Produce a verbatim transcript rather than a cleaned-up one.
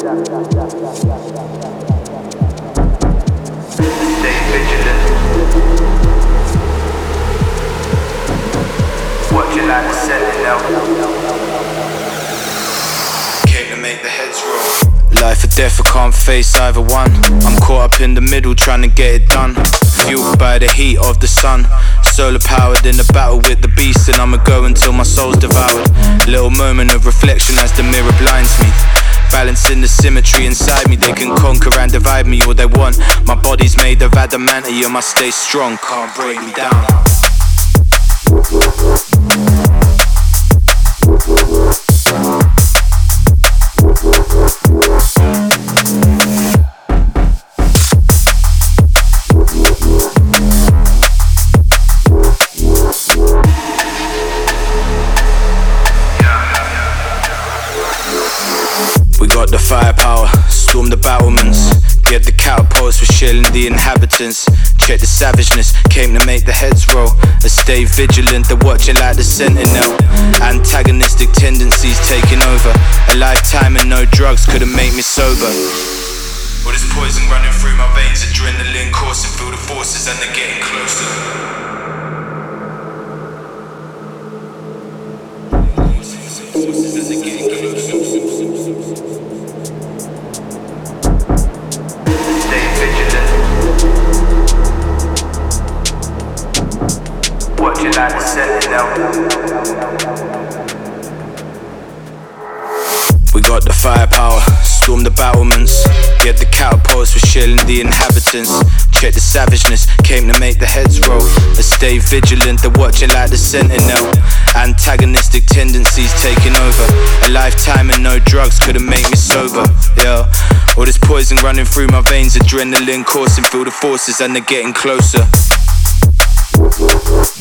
Stay vigilant. Watching like the sentinel. Came to make the heads roll. Life or death, I can't face either one. I'm caught up in the middle trying to get it done. Fueled by the heat of the sun. Solar powered in the battle with the beast, and I'ma go until my soul's devoured. Little moment of reflection as the mirror blinds me. Balancing the symmetry inside me. They can conquer and divide me all they want. My body's made of adamantium, I stay strong, can't break me down. We got the firepower, storm the battlements. Get the catapults for shilling the inhabitants. Check the savageness, came to make the heads roll. I stay vigilant, they're watching like the sentinel. Antagonistic tendencies taking over. A lifetime and no drugs couldn't make me sober. All this poison running through my veins, adrenaline coursing through the forces, and they're getting closer. Stay vigilant. Watching like the sentinel. We got the firepower, storm the battlements. Get the catapults for shilling the inhabitants. Check the savageness, came to make the heads roll. I stay vigilant, they're watching like the sentinel. Antagonistic tendencies taking over. A lifetime and no drugs couldn't make me sober. Yeah, all this poison running through my veins, adrenaline coursing through the forces, and they're getting closer.